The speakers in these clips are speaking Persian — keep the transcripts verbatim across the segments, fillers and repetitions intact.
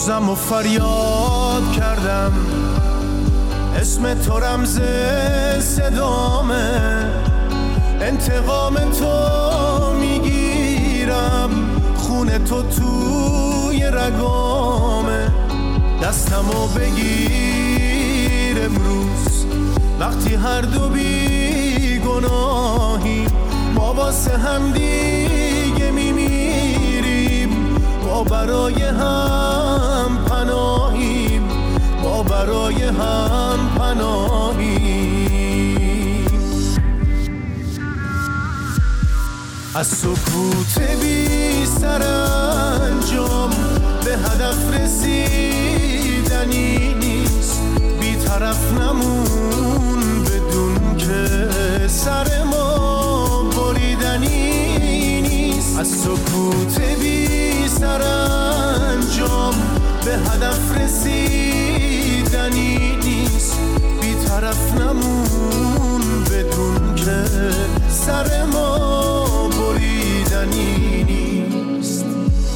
عجزم و فریاد کردم، اسم تو رمز صدامه، انتقام تو میگیرم، خون تو توی رگامه. دستمو بگیر امروز وقتی هر دو بی گناهیم، ما واسه هم دیگه میمیریم، ما برای هم پناهیم، ما برای هم پناهیم. از سکوت بی سرانجام به هدف رسیدنی نیست، بی طرف نمون بدون که سر ما بریدنی نیست. از سکوت بی سرانجام به هدف رسیدنی نیست، بی طرف نمون بدون که سر ما بریدنی نیست.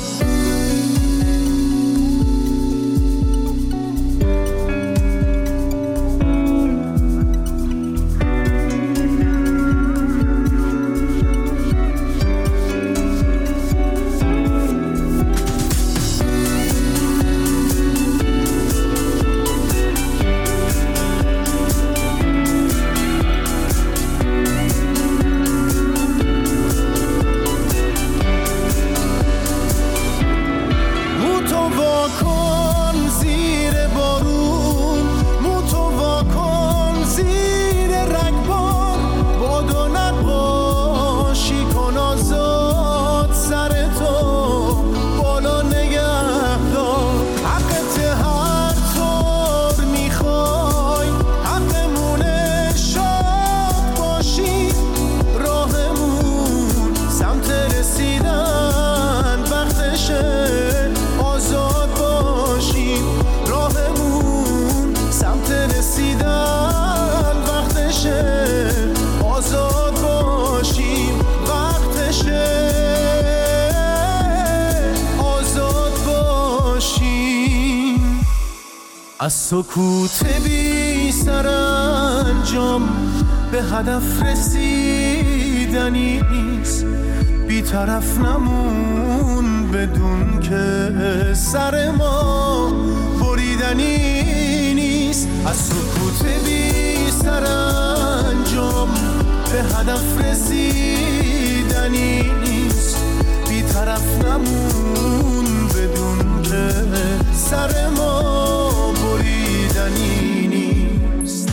از سکوت بی سرانجام به هدف رسیدنی نیست، بی طرف نمون بدون که سر ما بریدنی نیست. از سکوت بی سرانجام به هدف رسیدنی نیست، بی طرف نمون بدون که سر ما بریدنی نیست.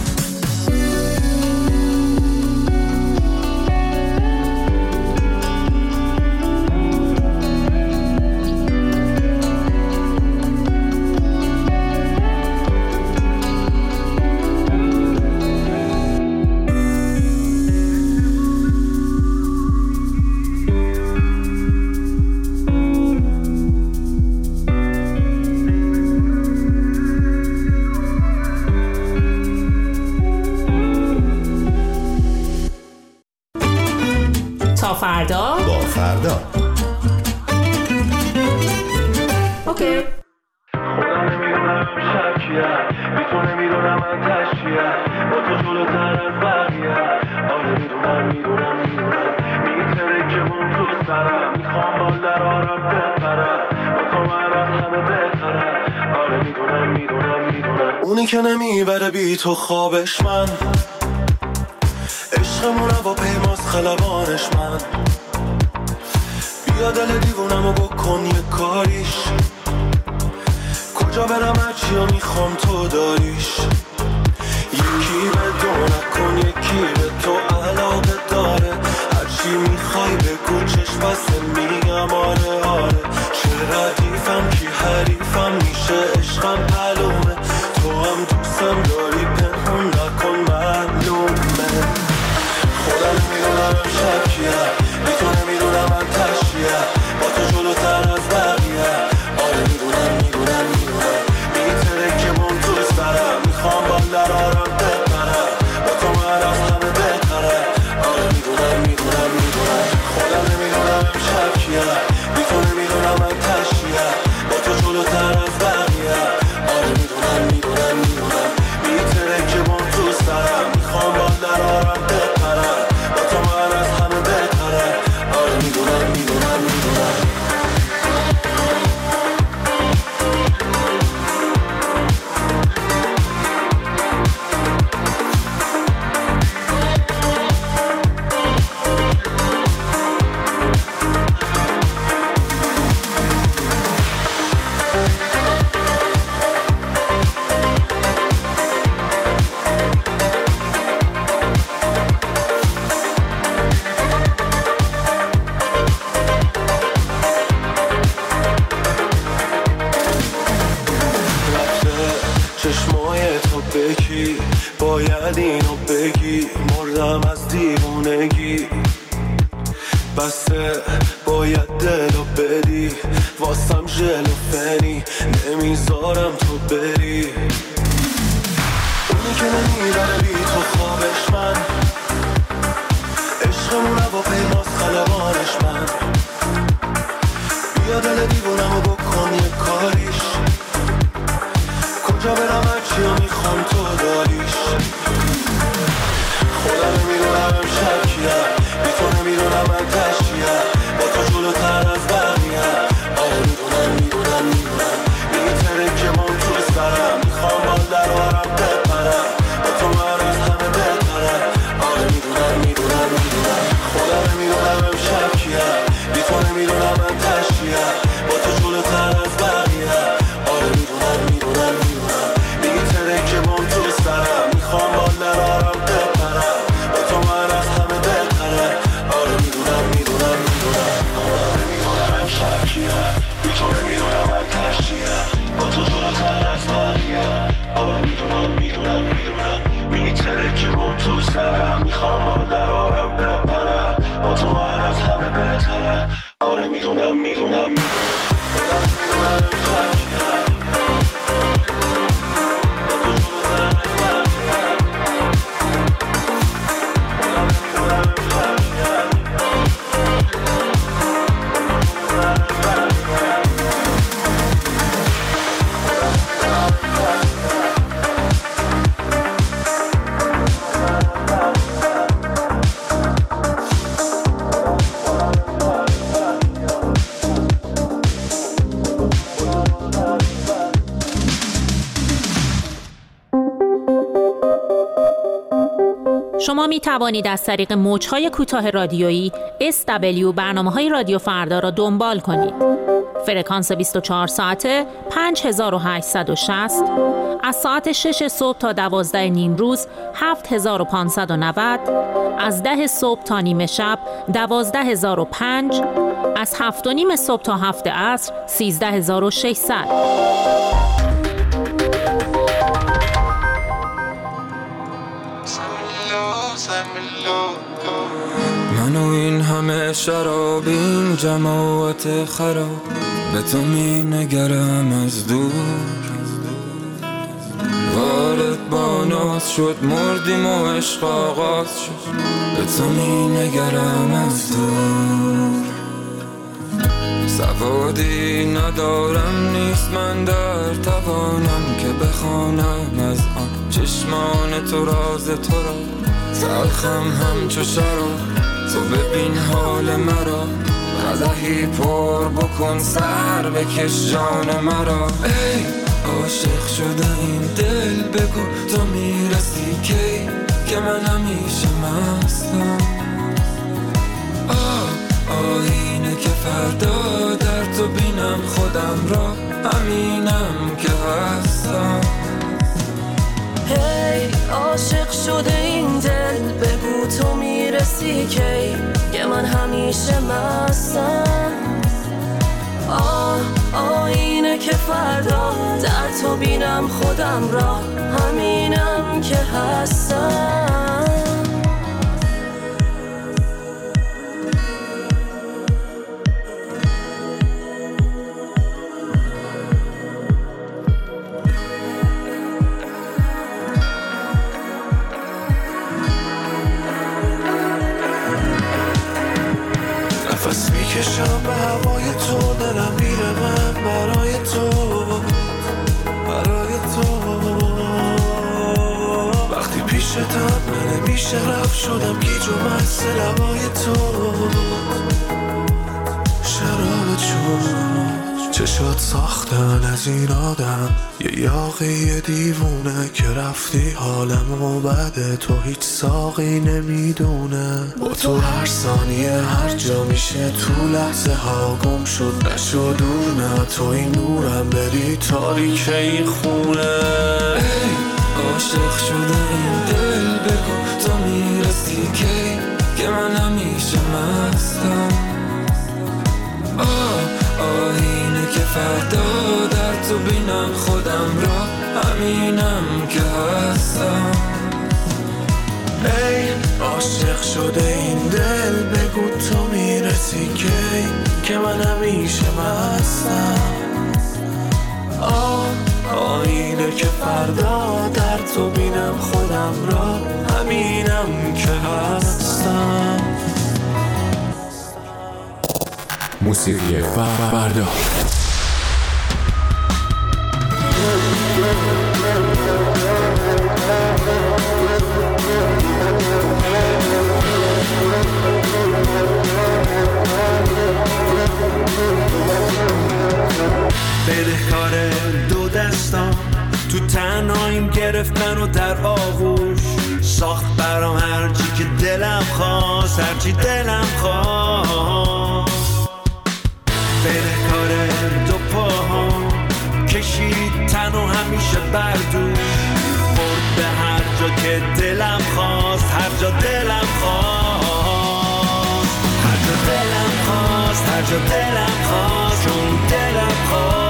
فردا با فردا اوکی. خودم نمیدونم شب چیه، بی تو نمیدونم من تشیه، با تو جلوتر از بقیه. آره میدونم میدونم میدونم میتره که اون تو سرم، میخوام بال در آرم بپرم، با تو من از همه بهترم. آره میدونم میدونم میدونم اونی که نمیبره بی تو خوابش من، عشقمون با پیماز خلبانش من. بیا دل دیوونمو بکن یه کاریش، کجا برم هرچی رو میخوام تو داریش. یکی به دو نکن یکی به تو علاقه داره، هرچی میخوای بگو چشم بسته میگم آره آره. چه ردیفم کی حریفم میشه عشقم معلومه، تو هم دوستم داری پنهون نکن معلومه. خودم نمیدونم شب کیه، بی تو نمیدونم من تشیه، با تو جلوتر از بقیه. آره میدونم میدونم میدونم میتره که من تو سرم، میخوام بال در آرم بپرم، با تو من از همه بهتره. آره میدونم میدونم میدونم خودم نمیدونم شب کیه، بی تو نمیدونم من تشیه، با تو جلوتر از بقیه. بکی باید اینو بگی مردم از دیوونگی بسه باید دلو بدی واسم ژل و فنی نمیذارم تو بری اونی که نمیداره بی تو خوابش من عشقمون هوا پیماز خلبانش من بیا دل دیوونمو بکن یه کاریش کجا برم هرچی رو میخوام تو داریش خودم نمیدونم امشب کیم بی تو نمیدونم من تشکیم با تو جلوتر از بقیم آره میدونم میدونم میدونم میتره که من تو سرم میخوام بال درارم بپرم با تو من از همه بهترم آره میدونم میدونم میدونم خودم نمیدونم امشب کیم بی تو نمیدونم من تشکیم با تو جلوتر از بقیم آره میدونم میدونم میدونم میتره که من تو سرم میخوام بال درارم بپرم با تو من از همه بهترم آره میدونم میدونم میدونم آره میدونم امشب کیم بی تو نمیدونم من تشکیم با تو جلوتر از بقیم آره میدونم میدونم میدونم میتره که من تو سرم میخوام بال درارم بپرم با تو من از همه بهترم آره میدونم میدونم میدونم شما می توانید از طریق موج‌های کوتاه رادیویی اس دبلیو برنامه‌های رادیو فردا را دنبال کنید. فرکانس بیست و چهار ساعته پنج هزار و هشتصد و شصت، از ساعت شش صبح تا دوازده نیم روز هفت هزار و پانصد و نود، از ده صبح تا نیمه شب دوازده هزار و پنج، از هفت و نیم صبح تا هفت عصر سیزده هزار و ششصد. من و این همه شراب این جماعت خراب به تو می نگرم از دور وارد با ناز شد مردیم و عشق آغاز شد به تو می نگرم از دور سوادی ندارم نیست من در توانم که بخوانم از آن چشمان تو راز تو را تلخم همچو شراب تو ببین حال مرا قدحی پر بکن سر بکش جان مرا ای عاشق شده این دل بگو تو میرسی کی که من همیشه مستم آه آینه که فردا در تو بینم خودم را همینم که هستم هی hey, عاشق شده این دل بگو تو میرسی کی که من همیشه مستم آه آینه که فردا در تو بینم خودم را همینم که هستم نفس میکشم به هوای تو دلم میره من برای تو برای تو وقتی پیشتم من نمیشه رفت شدم گیج و مست لبای تو شراب چون چشات ساختن از این آدم یه یاقی دیوونه که رفتی حالمو بده تو هیچ ساقی نمیدونه با تو هر ثانیه هر جا میشه تو لحظه ها گم شد نشو دور نه تو این نورم بری تاریک این خونه ای عاشق شده این دل بگو تو میرسی کی که من همیشه مستم آه آینه که فردا در تو بینم خودم را همینم که هستم. ای عاشق شده این دل بگو تو میرسی کی که من همیشه مستم. آه آینه که فردا در تو بینم خودم را همینم که هستم. موسیقی فردا بدهکار دو دستان تو تنهاییم گرفتن و در آغوش ساخت برام هرچی که دلم خواست، هرچی دلم خواست. بدهکار دو پاهام کشید تن و همیشه بردوش برد به هر جا که دلم خواست، هر جا دلم خواست، هر جا دلم خواست، هر جا دلم خواست، چون دلم خواست.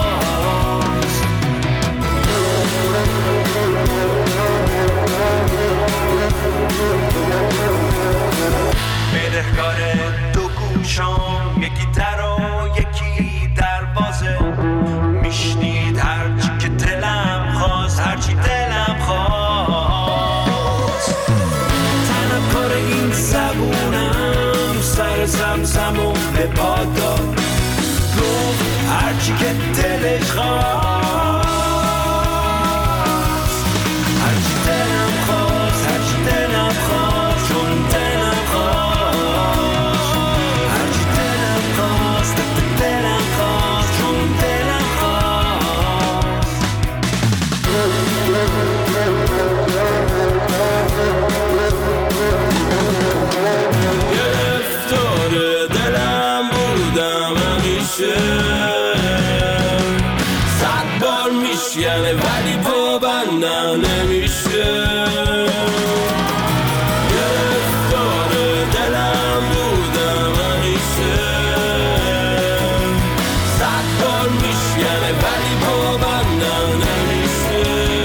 بدهکار دو گوشام یکی در و یکی دروازه میشنید هرچی که دلم خواست، هرچی دلم خواست. تنم کار این زبونم سر زمزم و به پا داد گفت هرچی که دلش خواست، هرچی دلم خواست، هرچی دلم خواست، چون دلم خواست، هرچی دلم خواست، دلم خواست، چون دلم خواست. گرفتار دلم بودم همیشه صد بار میشکنه ولی پابندم نمیشه. گرفتار دلم بودم همیشه صد بار میشکنه ولی پابندم نمیشه.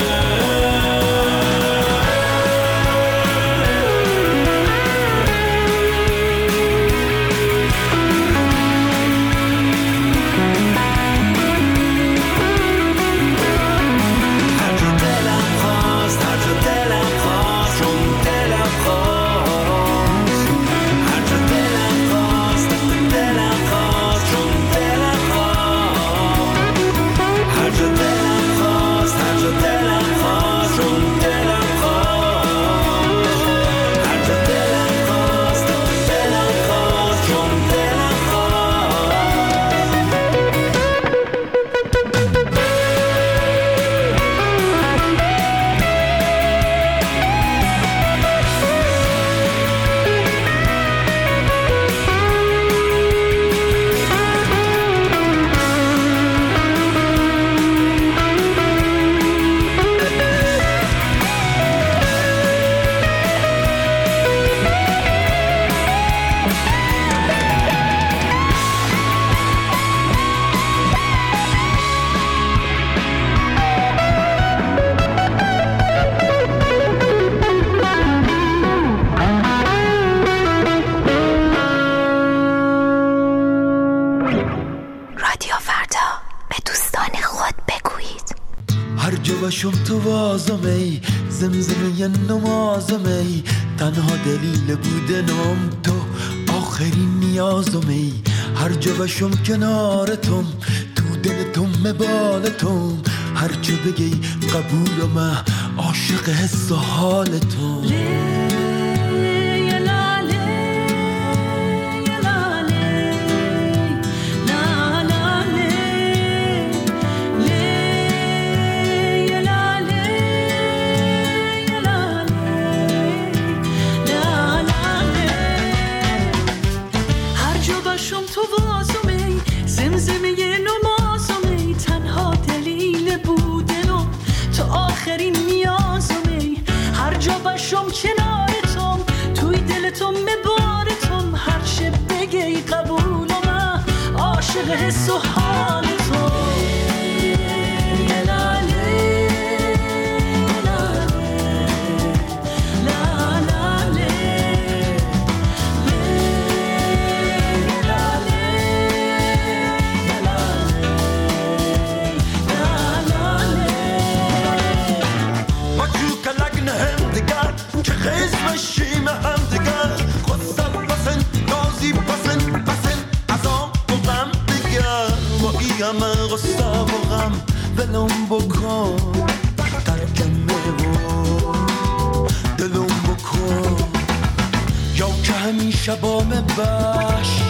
شم تو وازم ای زمزمه نمازم ای تنها دلیل بودنم تو آخرین نیازم ای هر جا باشم کنارتم تو دلتم مبالتم هر چه بگی قبولم عاشق حس و حالتم. حس و حال تو ترکمه و دلم بکن، یا که همیشه با من باش،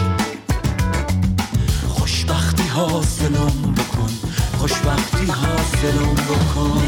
خوشبختی حاصلم بکن، خوشبختی حاصلم بکن.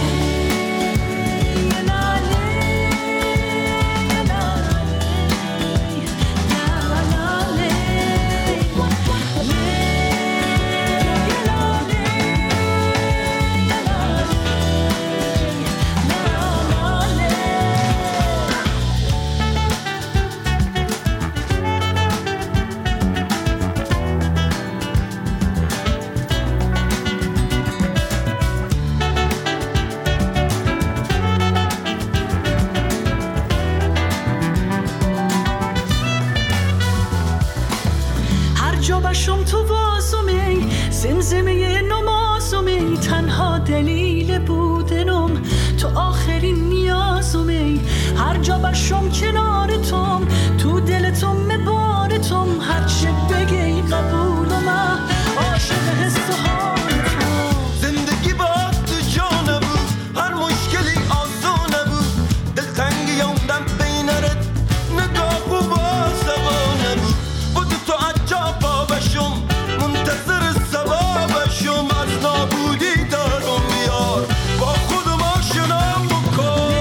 شم تو واسمی زمزمه نمازمی، تنها دلیل بودنم تو آخرین نیازمی. هر جا باشم کنارتم، تو دلتم مبارتم، هر چه بگی قبولم، عاشق حس و حالتم. زندگی با تو جا نبود، هر مشکلی آسان نبود، دلتنگی یوندم بینرت نگاه و باسوا نبود. بود تو عجبا بشم، منتظر ثوابشم، از نابودی دارم یار، با خودم آشنام بکن.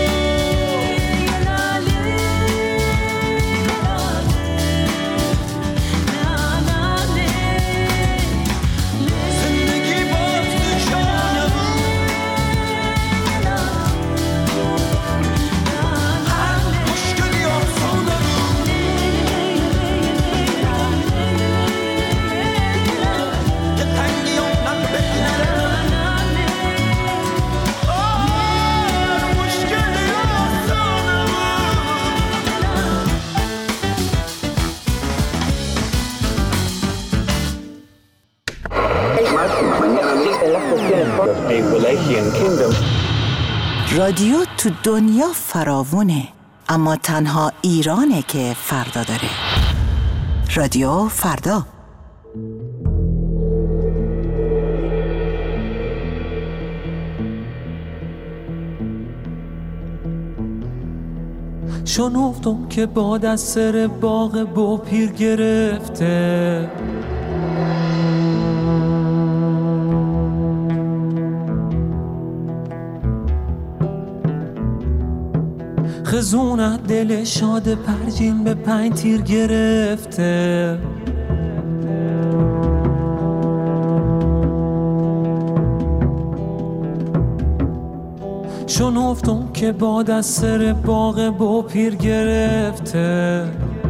زندگی با تو جا نبود، هر مشکلی آسان نبود، دلتنگی یوندم بینرت هر مشکلی آسان نبود. رادیو تو دنیا فراوونه، اما تنها ایرانه که فردا داره. رادیو فردا. شنفتم که باد از سر باغ با پیر گرفته، خزونت دل شاد پرجین به پنج تیر گرفته. شنفتم که باد از سر باغ با پیر گرفته،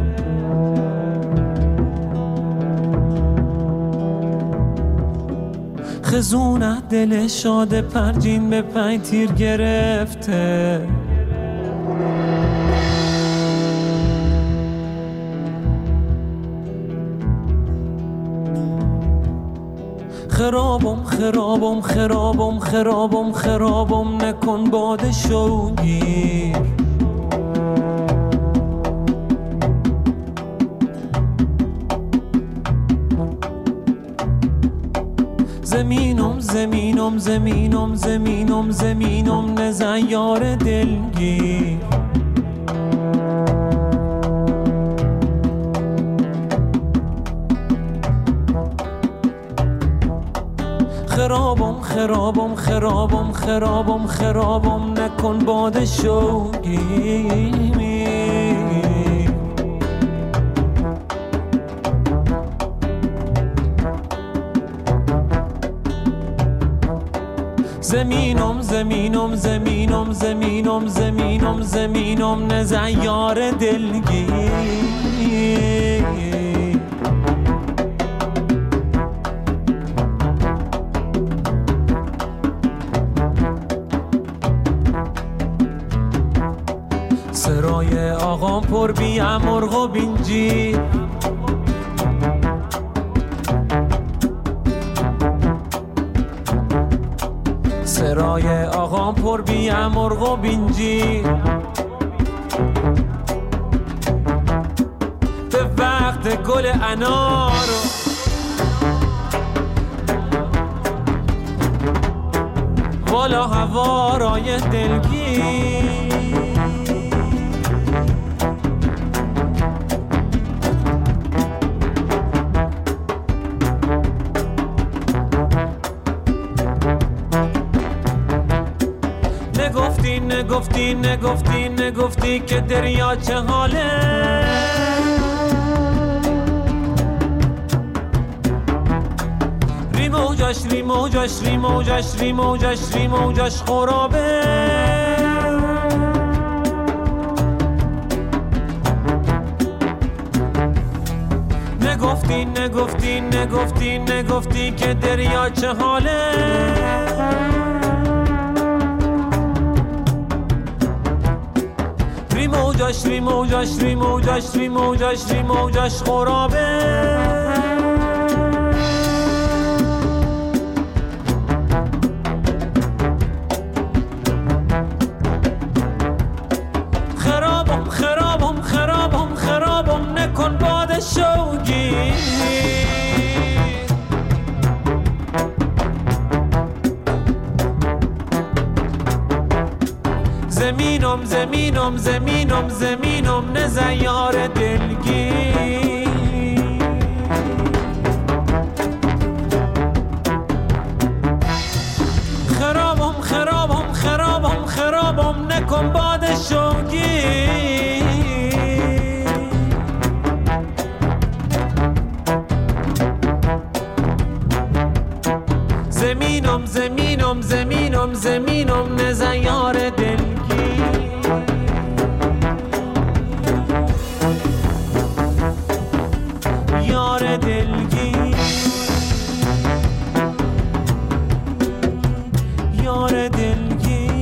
خزونت دل شاد پرجین به پنج تیر گرفته. خرابم خرابم خرابم خرابم خرابم نکن باد شوگیر. زمینم زمینم زمینم زمینم زمینم نزن یار دلگیر. خرابم خرابم خرابم خرابم خرابم نکن باد شوگیر. زمینم زمینم زمینم زمینم زمینم زمینم نزن یار دلگیر. سرای آقام پر بی مرغ و بینجی، سرای آقام پر بی مرغ و بینجی. به وقت گل انار بالا هوارای دلگیر. نگفتی نگفتی نگفتی نگفتی که دریا چه حاله، ری موجش ری موجش ری موجش ری موجش ری موجش خرابه. نگفتی نگفتی نگفتی نگفتی که دریا چه حاله، ری موجش ری موجش ری موجش ری موجش ری موجش خرابه. خرابم خرابم خرابم خرابم نکن باد شوگی. زمینم زمینم زمینم زمینم نزیار دلگیر. خرابم خرابم خرابم خرابم نکن باد شوگیر. زمینم زمینم زمینم زمینم نزیار دلگیر. یار دلگیر یار دلگیر.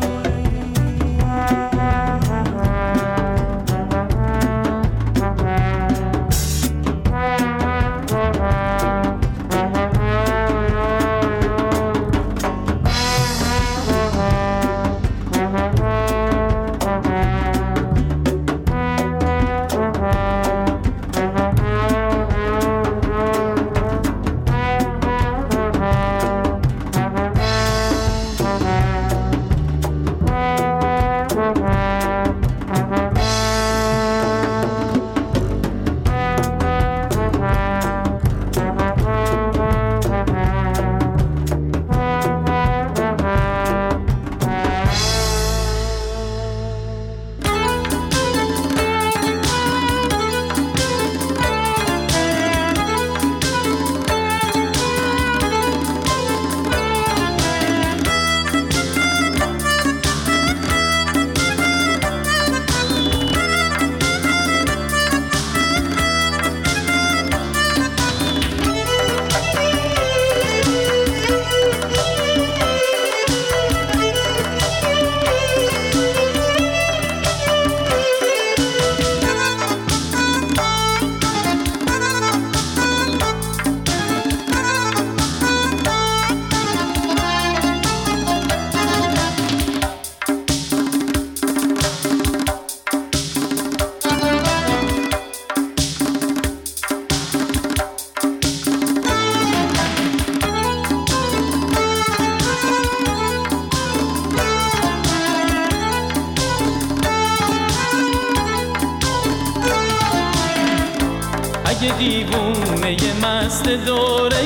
اگه دیوونه مست دوره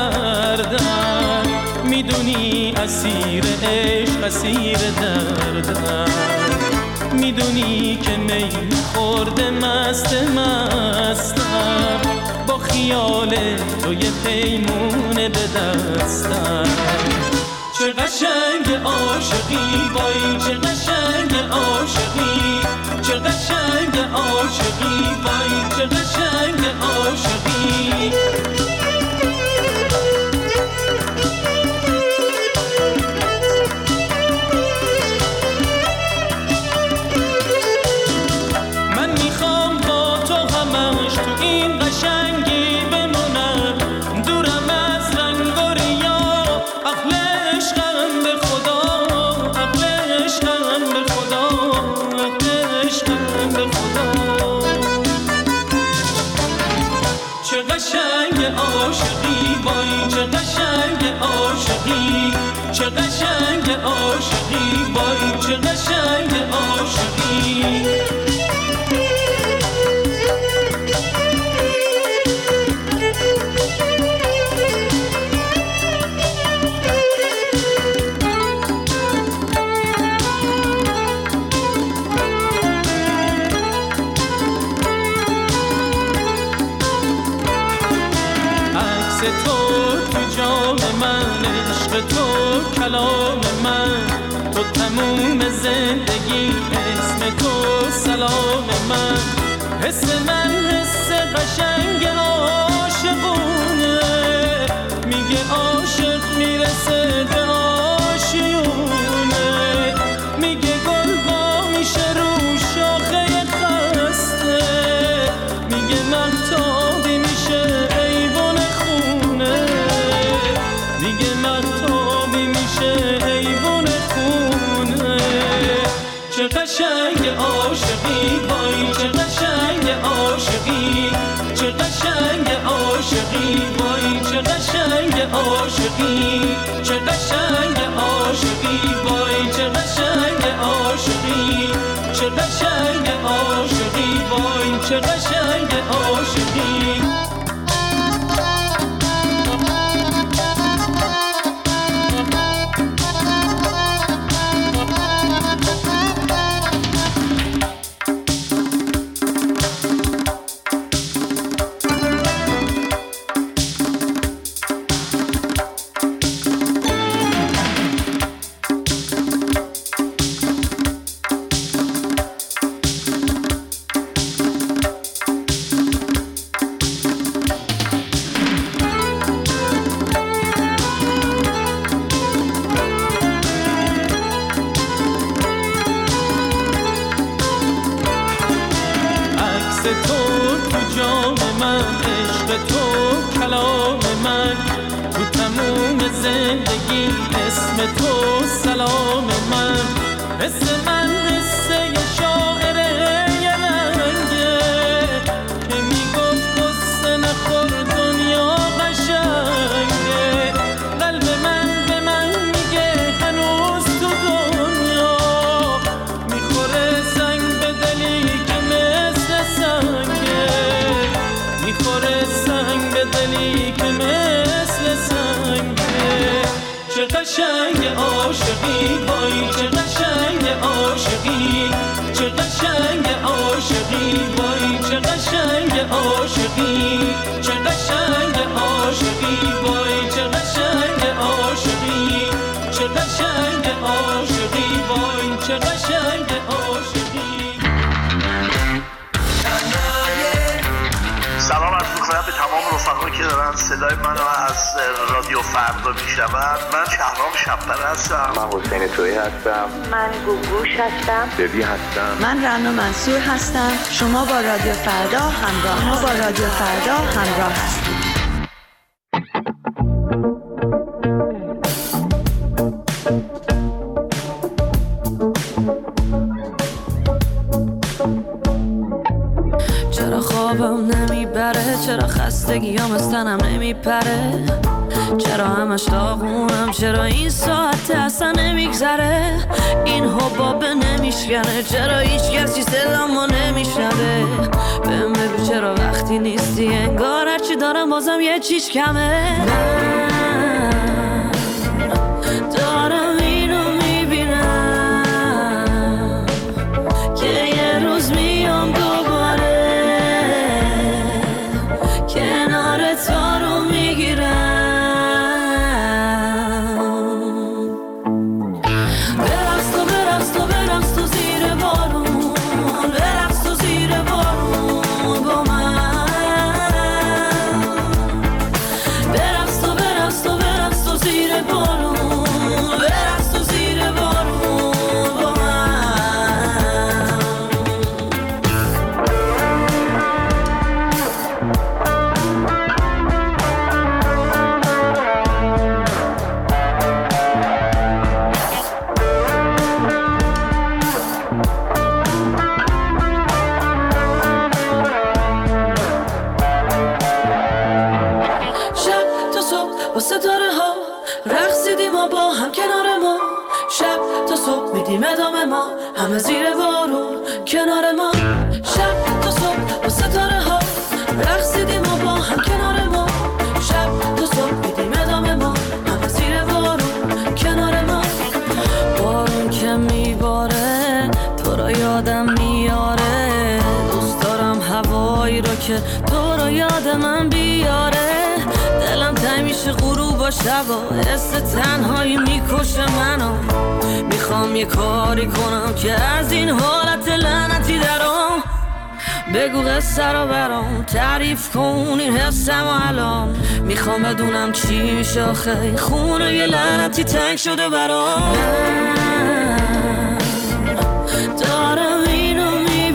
گردن، میدونی اسیر عشق اسیر دردن، میدونی که میل خورده مست مستم، با خیال تو یه پیمونه به دستم. چه قشنگ عاشقی وای چه قشنگ عاشقی، چه قشنگ عاشقی وای چه قشنگ عاشقی. من میخوام با تو همش تو این قشنگی بمونم، دورم از رنگ و ریا، عقل عشقم به خدا، عقل عشقم به خدا، عقل عشقم به خدا. چه قشنگ سلام من، تو تموم زندگی، اسم تو سلام من. حس من حس قشنگ عاشقونه، میگه عاشق میرسه به آشیونه، میگه گل با میشه رو شاخه خسته، میگه مهتابی میشه ایوان خونه، میگه مهتابی میشه ایوان خونه. چه قشنگ عاشقی وای، چه قشنگ عاشقی، چه قشنگ عاشقی وای، چه قشنگ عاشقی، چه قشنگ عاشقی وای، چه قشنگ عاشقی، چه قشنگ عاشقی وای، چه قشنگ عاشقی. سلام عرض می‌کنم به تمام رفقایی که دارن صدای منو از رادیو فردا میشنون. من شهرام شب‌پره هستم. من حسین تویی هستم. من گوگوش هستم. ببی هستم. من رنا منصور هستم. شما با رادیو فردا همراه شما با رادیو فردا همراه هستید. چرا خوابم نمیبره، چرا خستگیام از تنم نمیپره، چرا همش داغونم، چرا این ساعت اصلا نمیگذره، این حبابه نمیشکنه، چرا هیچ کسی صدامو نمیشنوه، بهم بگو چرا وقتی نیستی انگار هرچی دارم بازم یه چیز کمه. من دارم اینو میبینم که یه روز میام دوباره کنار تا رو میگیرم، برقص تو برقص تو برقص تو زیر بارون، برقص تو زیر بارون با من، برقص تو برقص تو برقص تو زیر بارون، برقص تو زیر بارون با من. شب تا صبح با ستاره ها رقصیدیم ما با هم کنار ما، شب تا صبح میدیم ادامه ما همه زیر بارون کنار ما، شب تا صبح با ستاره ها رقصیدیم ما با هم کنار ما، شب تا صبح میدیم ادامه ما همه زیر بارون کنار ما. بارون که میباره تو رو یادم میاره، دوست دارم هوایی رو که تو رو یاد من بیاره، دلم تنگ میشه گردش غروب و شبا حس تنهایی میکشه منو. میخوام یه کاری کنم که از این حالت لعنتی درام. بگو قصه رو برام تعریف کن این حسم و الان. میخوام بدونم چی میشه آخه خونه یه لعنتی تنگ شده برام. دارم اینو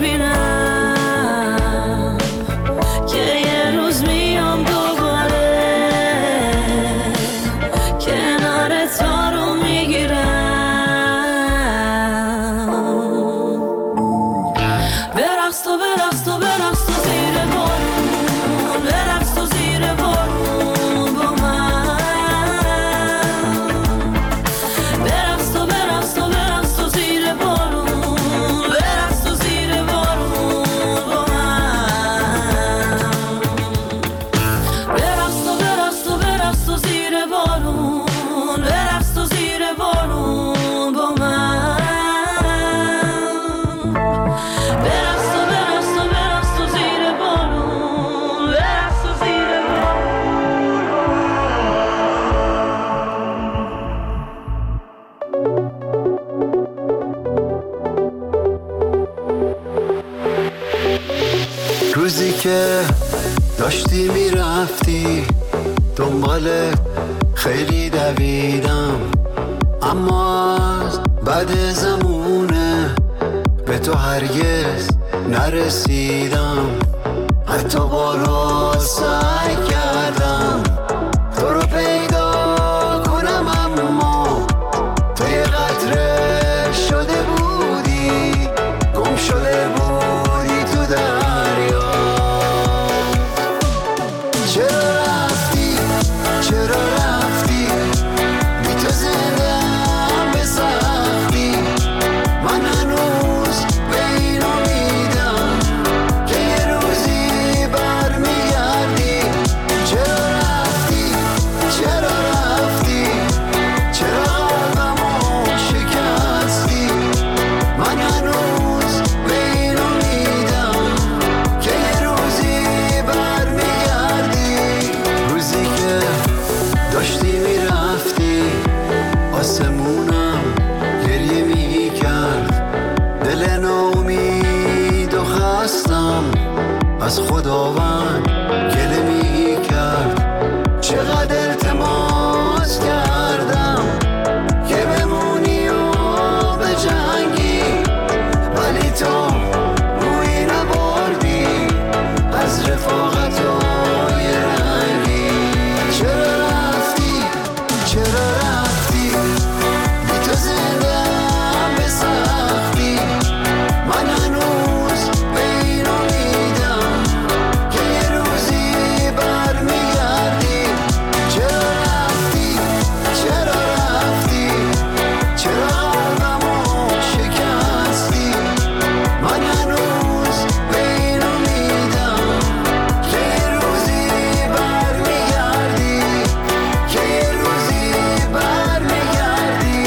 میبینم که یه روز میام دوباره کنار تو رو میگیرم. برقص تو برقص تو برقص تو زیر بارون، برقص تو زیر بارون با من. برقص تو برقص تو برقص تو زیر بارون، برقص تو زیر بارون با من. برقص تو برقص تو برقص تو زیر بارون، برقص تو زیر بارون با من. برقص تو برقص تو برقص تو زیر بارون، برقص تو زیر روزی که داشتی میرفتی دنبال خیلی دویدم، اما از بعد زمونه به تو هرگز نرسیدم. حتی بارها سعی کردم تو رو پیدا کنم، اما تو یه قطره شده بودی، گم شده بودی تو دریا. چرا رفتی چرا رفتی بی تو زندم به سختی. من هنوز به این امیدم که یه روزی برمیگردی. چرا رفتی چرا رفتی چرا قلبمو شکستی. من هنوز به این امیدم که یه روزی برمیگردی. روزی که داشتی میرفتی آسمونم گریه میکرد، دل ناامید و خستم از خداوند گله میکرد. چقدر التماس کردم که بمونی و به جنگی، ولی تو روی نبردی از رفاقت و یه رنگی. چرا رفتی چرا رفتی بی تو زندم به سختی. من هنوز به این امیدم که یه روزی برمیگردی. چرا رفتی چرا رفتی چرا قلبمو شکستی. من هنوز به این امیدم که یه روزی برمیگردی، که یه روزی برمیگردی.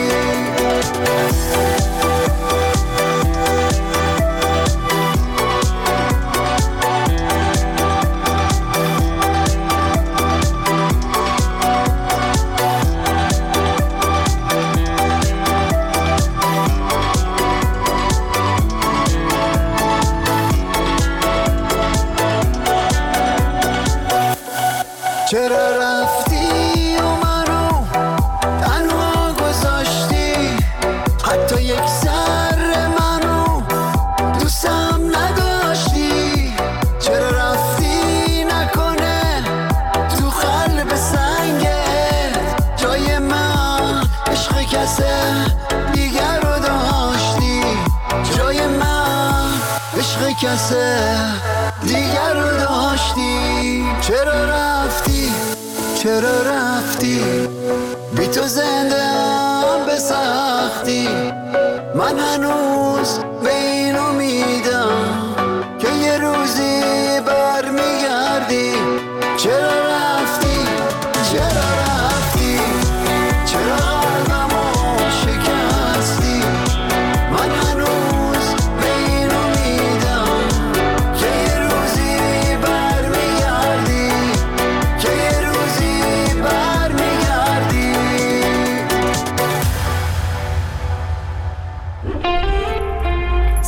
چرا رفتی و منو تنها گذاشتی، حتی یک ذره منو دوستم نداشتی. چرا رفتی نکنه تو قلب سنگت جای من عشق کسه دیگر رو داشتی. جای من عشق کسه دیگر رو داشتی. چرا رفتی چرا رفتی بی تو زندم به سختی. من هنوز به این امیدم که یه روزی برمیگردی. چرا رفتی چرا رفتی چرا قلبمو شکستی. من هنوز به این امیدم که یه روزی برمیگردی، که یه روزی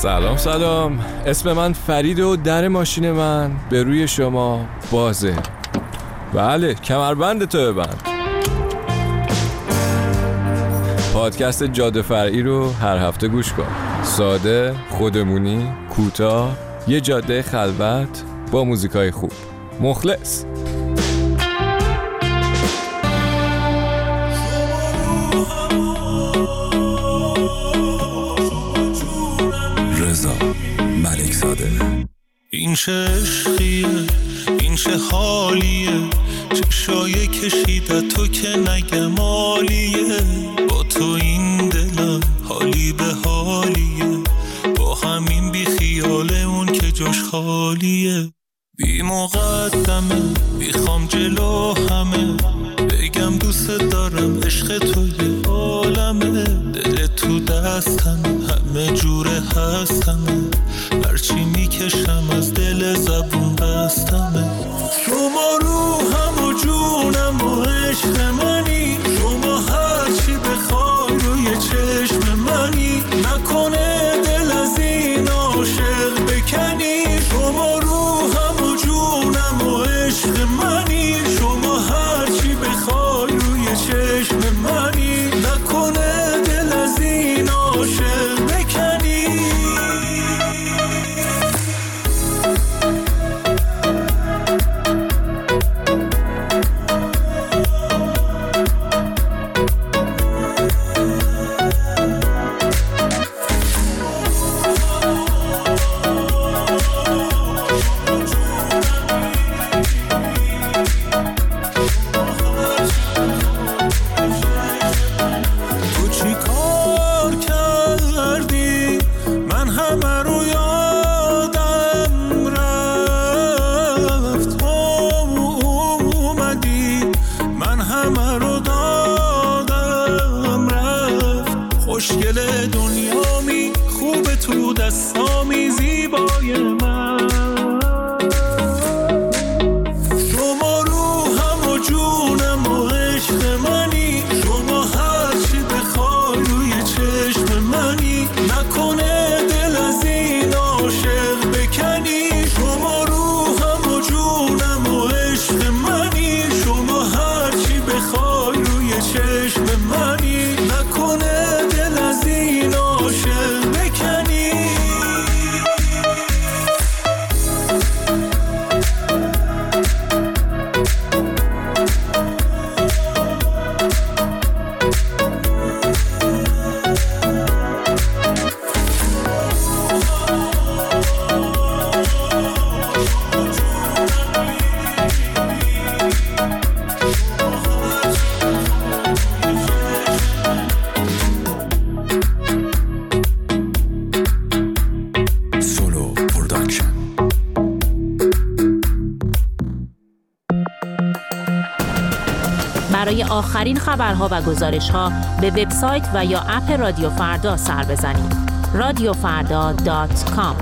سلام سلام، اسم من فرید و در ماشین من به روی شما بازه. بله، کمربند تو ببند. پادکست جاده فرعی رو هر هفته گوش کن. ساده، خودمونی، کوتاه، یه جاده خلوت با موزیکای خوب. مخلص. رضا ملک زاده. این چه عشقیه، این چه حالیه، چشای کشیده تو که نگه مالیه. با تو این دلم حالی به حالیه، با همین بی خیاله اون که جاش خالیه. بی مقدمه میخوام جلو همه بگم دوست دارم، عشق تو یه عالمه. دل تو دستمه، همه جوره هستمه، هرچی میکشم از دل زبون بستمه. شما روحم و جونم و عشق منی، شما هرچی بخوای روی چشم منی. نکنه دل از این عاشق بکنی. شما روحم و جونم و عشق منی، شما هرچی بخوای روی چشم منی. نکنه دل از این عاشق بکنی. خوشگل دنیامی، خوب تو دستامی، زیبای من. شما روحم و جونم و عشق منی، شما هرچی بخوای روی چشم منی. نکنه دل از این عاشق بکنی. شما روحم و جونم و عشق منی، شما هرچی بخوای روی چشم منی. نکنه از این عاشق بکنی. برای آخرین خبرها و گزارش‌ها به وبسایت و یا اپ رادیو فردا سر بزنید. رادیو فردا دات کام.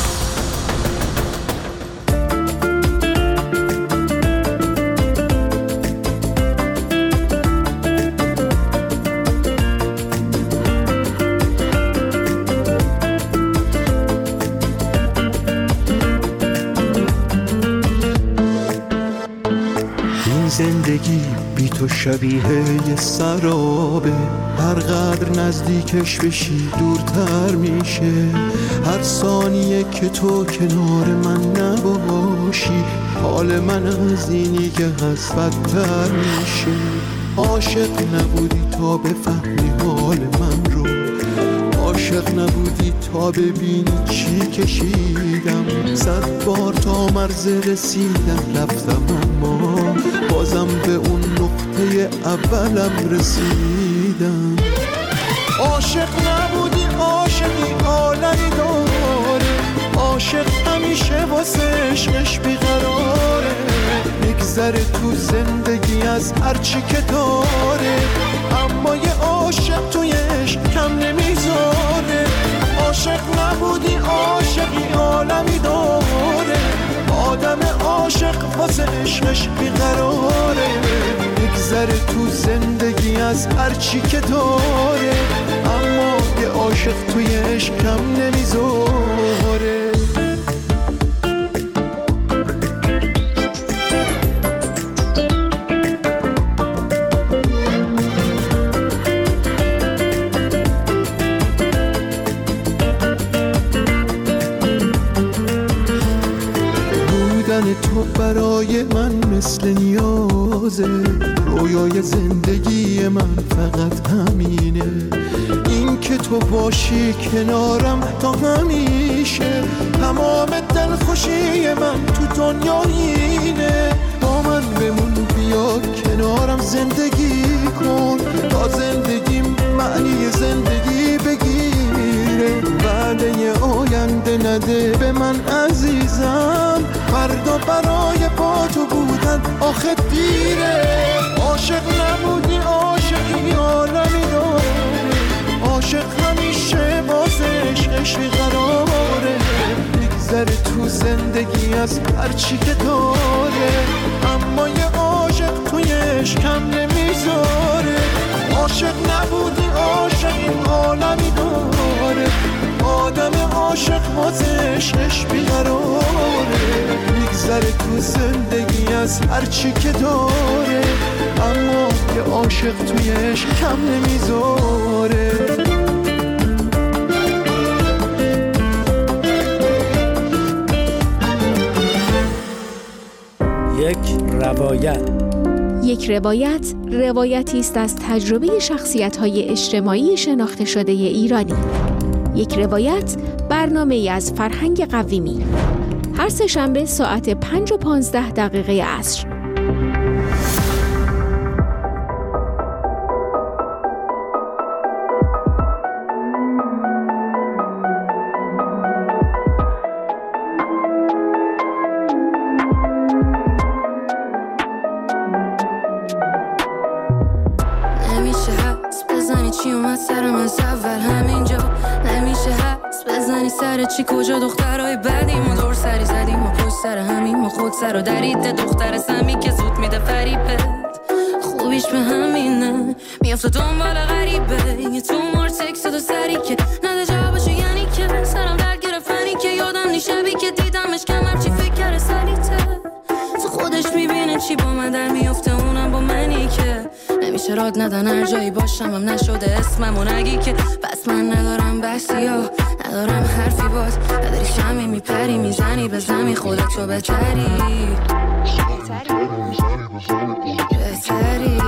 زندگی بی تو شبیه یه سرابه، هر قدر نزدیکش بشی دورتر میشه. هر ثانیه که تو کنار من نباشی، حال من از اینی که هست بدتر میشه. عاشق نبودی تا بفهمی حال من رو، عاشق نبودی تا ببینی چی کشیدم. صد بار تا مرز رسیدم رفتم، اما بازم به اون نقطه اولم رسیدم. عاشق نبودی، عاشقی عالمی داره، عاشق همیشه واسه عشقش بیقراره. میگذره تو زندگی از هرچی که داره، اما یه عاشق توی عشق کم نمیذاره. عاشق نبودی، عاشقی عالمی داره، آدم عاشق واسه عشقش بیقراره. میگذره تو زندگی از هرچی که داره، اما یه عاشق توی عشق کم نمیذاره. تو برای من مثل نیازه، رویای زندگی من فقط همینه، این که تو باشی کنارم تا همیشه. تمام دلخوشی من تو دنیا اینه، با من بمون بیا کنارم زندگی کن، تا زندگیم معنی زندگی بگیره. وعده آینده نده به من عزیزم، فردا برای با تو بودن آخه دیره. عاشق نبودی عاشقی عالمی داره، عاشق همیشه بازش عشقی قراره، بگذره تو زندگی از هرچی که داره، اما یه عاشق تویش کم نمیذاره. عاشق نبودی عاشق این عالمی داره، آدم عاشق بازش عشقی قراره، بگذره تو زندگی از هرچی که داره، اما یه عاشق تویش کم نمیذاره. یک روایت. یک روایت روایتی است از تجربه شخصیت‌های اجتماعی شناخته شده ایرانی. یک روایت برنامه‌ای از فرهنگ قویمی. هر سه شنبه ساعت پنج و پانزده دقیقه عصر. چی کجا دخترای بعدیم و دور سری زدیم و پشت سر همیم و خود سر و درید دختر سمی که زود میده فریبت، خوبیش به همینه میافته دنبال غریبه، یه تو مار تکست دو سری که نده جوابشو، یعنی که سرم درد گرفتنی که یادم نی شبی که دیدمش کمر چی فکر کرده سریته، تو خودش میبینه چی با من در میافته، اونم با منی که نمیشه راد ندن هر جایی باشم هم نشده اسممو نگی که، پس من ندارم بحثی ها ندارم حرفی باز، نداری شمی میپری میزنی به زمین خودتو بهتری بهتری.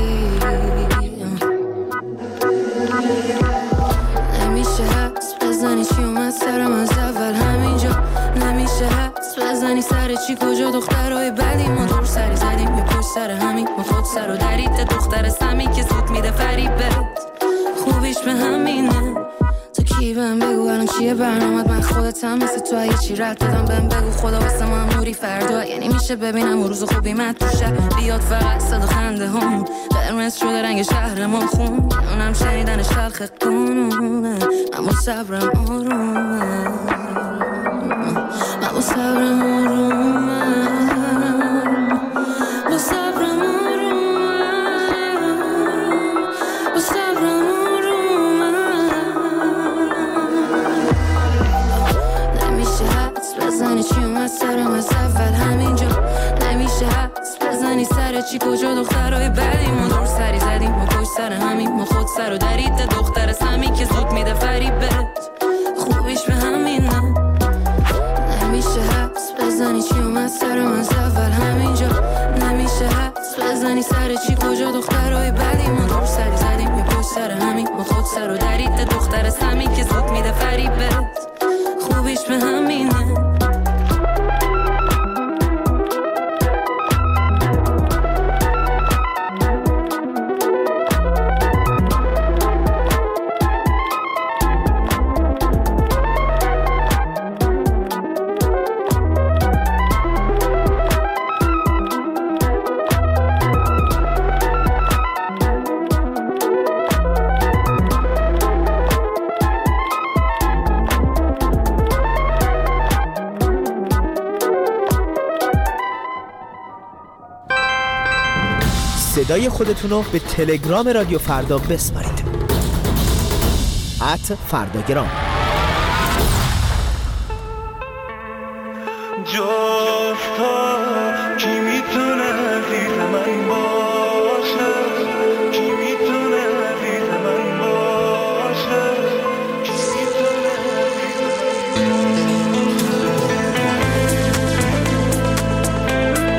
نمیشه حدس بزنی چی اومد سرم از اول همینجا، نمیشه حدس بزنی سر چی کجا دخترهای بعدی ما دور سری زدیم یه پشت سر همین ما خود سر و درید دختر سمی که زود میده فریبت، خوبیش به همینه. تو کی بهم بگو الان چیه برنامت، من خودتم مثل تو اگه چی رد دادم بهم بگو خدا واسه من موری فردا، یعنی میشه ببینم اون روز خوبی من تو شهر بیاد فقط صدا خنده هم قرمز شده رنگ شهر ما خون، اونم شنیدنش تلخ قانونه، اما صبرم آرومه، اما صبرم آرومه، با صبرم آرومه، با صبرم آرومه. نمیشه حدس بزنی چی اومد سرم از اول همینجا، نمیشه حدس بزنی سر چی کجا دخترهای بعدی ما دور سری زدیم ما پشت سر همین ما خود سر و درید دختر سمی که زود میده فریبت، خوبیش به همینه. نمیشه حدس بزنی چی اومد سرم از اول همینجا، نمیشه حدس بزنی سر چی کجا دخترهای بعدی ما دور سری زدیم یه پشت سر همین ما خود سر و درید دختر سمی که زود میده فریبت، خوبیش به همینه. صدای خودتون رو به تلگرام رادیو فردا بسپارید. ات فرداگرام. جاستا کی میتونه دید من باشه، کی میتونه دید من باشه، کی میتونه دید من باشه.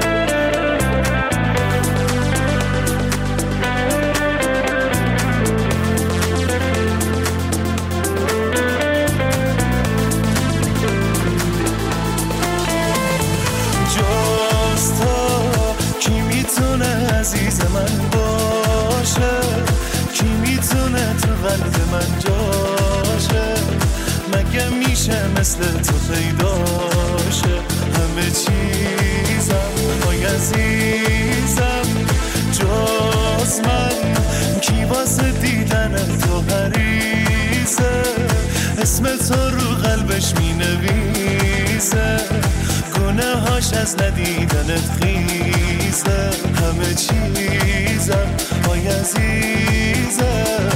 مثل تو پیداشه همه چیزم آی عزیزم جز من کی واسه دیدن تو حریصه اسم تو رو قلبش می نویسه گناهاش از ندیدنت خیزه همه چیزم آی عزیزم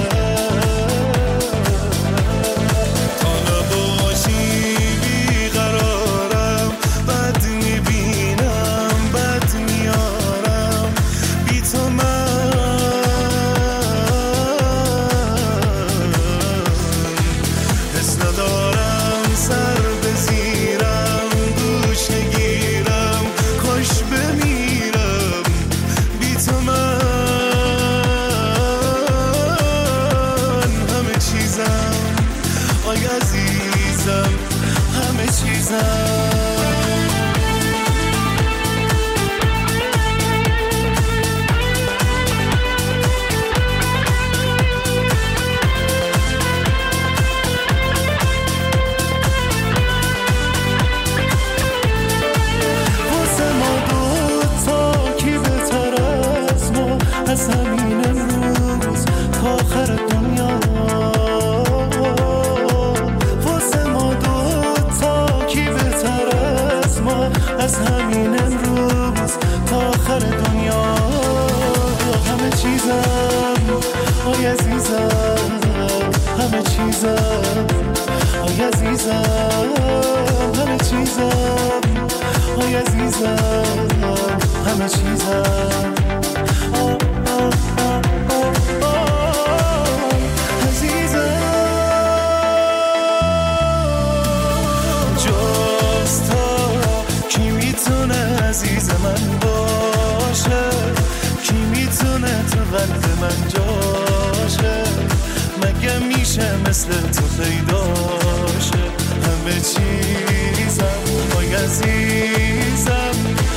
مثل تو پیداشه همه چیزم آی عزیزم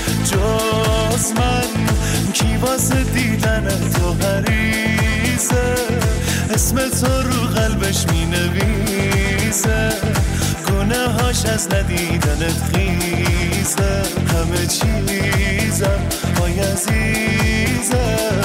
جز من کی واسه دیدن تو حریصه اسم تو رو قلبش می نویسه گناهاش از ندیدنت خیزه همه چیزم آی عزیزم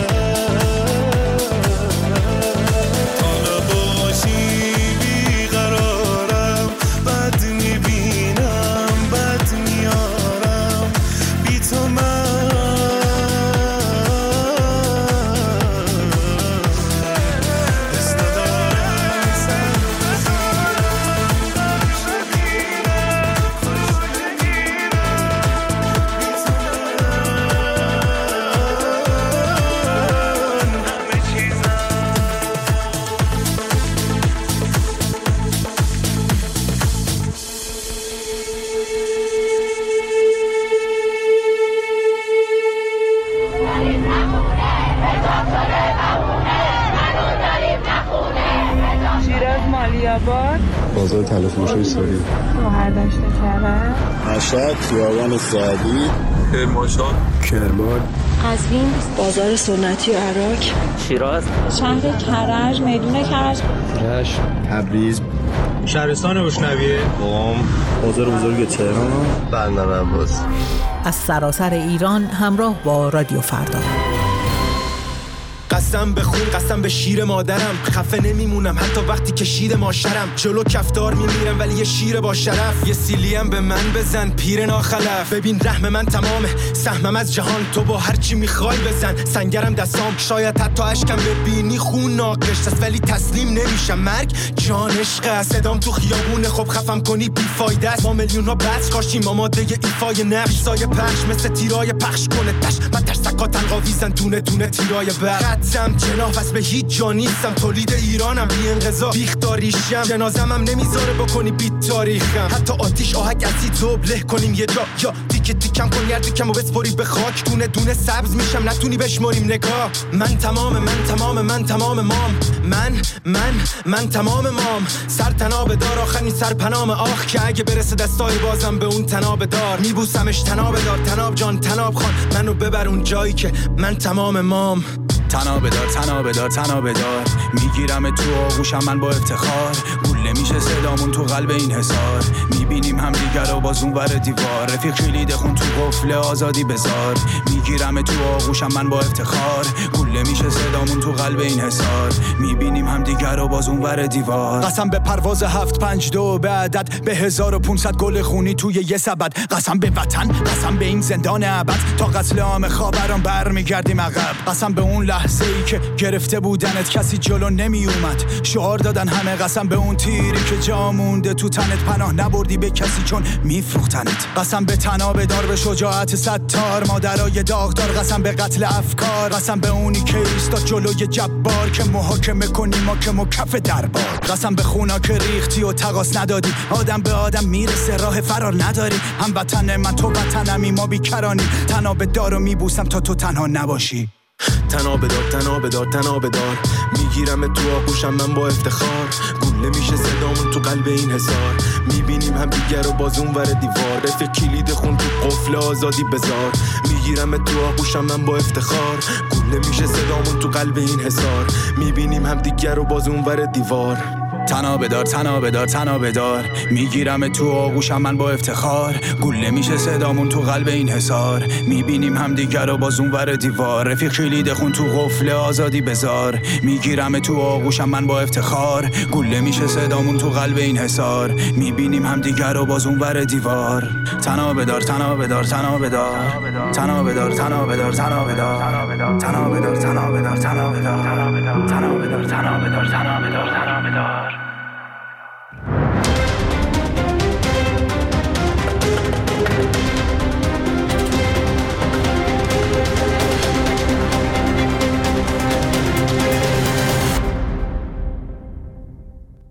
بازار تلفروشی سوری شهرداشت کرد مشهد خیابان سعدی کرمانشاه کرمان قزوین بازار سنتی عراق شیراز شهر کرج میدون کرج رشت تبریز شهرستان روشنویه قم بازار بزرگ تهران بندر عباس از سراسر ایران همراه با رادیو فردا. قسم به خون قسم به شیر مادرم خفه نمیمونم حتی وقتی که شیر ماشرم جلو کفتار میمیرم ولی یه شیر با شرف یه سیلیم به من بزن پیر ناخلف ببین رحم من تمامه سهمم از جهان تو با هر چی میخوای بزن سنگرم دستام شاید حتی اشکم ببینی خون ناقش است ولی تسلیم نمیشم مرگ جان عشق است صدام تو خیابون خب خفم کنی بیفایده است ما میلیون ها بچ کاشتیم آماده ایفای نقش سایه پخش مثل تیرای پخش کنه تش من ترسکا تنقاویزن دونه دونه تیرای برق زم جناح واسه به هیچ جا نیستم تولید ایرانم بی انقضا بیختاریشم جنازم هم نمیذاره بکنی بیت تاریخم حتی آتیش آهک ازی زبله کنیم یه جا یا دیگه دیکم کن یه دیکم و بسپری به خاک دونه دونه سبز میشم نتونی بشماریم نگاه من تمام من تمام من تمام مام من من من تمام مام سر تناب دار آخرین سر پنام آخ که اگه برسه دستای بازم به اون تناب دار میبوسمش تناب دار تناب جان تناب خان منو ببر اون جایی که من تمام مام تنابه دار تنابه دار تنابه دار میگیرم تو آغوشم من با افتخار گوله میشه صدامون تو قلب این حصار میبینیم هم دیگر رو باز اون ور دیوار رفیق کلید خون تو قفل آزادی بذار میگیرم تو آغوشم من با افتخار گوله میشه صدامون تو قلب این حصار میبینیم هم دیگر رو باز اون ور دیوار قسم به پرواز هفت پنج دو به عدد به هزار و پونصد گل خونی توی یه سبد قسم به وطن قسم به این زندان ابد تا قتل عام خاوران برمیگردیم عقب قسم به اون لحظه ای که گرفته بودنت کسی جلو نمی اومد شعار دادن همه قسم به اون تیری که جا مونده تو تنت پناه نبردی به کسی چون میفروختنت قسم به تنابه دار به شجاعت ستار مادرای داغدار قسم به قتل افکار قسم به اونی که ایستاد جلوی جبار که محاکمه کنی ما که مکف دربار قسم به خونا که ریختی و تقاس ندادی آدم به آدم میرسه راه فرار نداری هم وطن من تو وطنمی ما بیکرانی تنابه دار و میبوسم تا تو تنها نباشی تنابه دار تنابه دار تنابه دار میگیرم تو آغوشم من با افتخار گوله میشه صدامون تو قلب این حصار میبینیم هم دیگر رو باز اون ور دیوار رفیق کلید خون تو قفل آزادی بذار میگیرم تو آغوشم من با افتخار گوله میشه صدامون تو قلب این حصار میبینیم هم دیگر رو باز اون ور دیوار تنابه دار تنابه دار تنابه دار میگیرم تو آغوشم من با افتخار گوله میشه صدامون تو قلب این حصار میبینیم هم دیگر رو باز اون ور دیوار رفیق کلید خون تو قفل آزادی بذار میگیرم تو آغوشم من با افتخار گوله میشه صدامون تو قلب این حصار میبینیم هم دیگر رو باز اون ور دیوار تنابه دار تنابه دار تنابه دار تنابه دار تنابه دار تنابه دار تنابه دار تنابه دار تنابه دار تنابه دار تنابه دار تنابه دار تنابه دار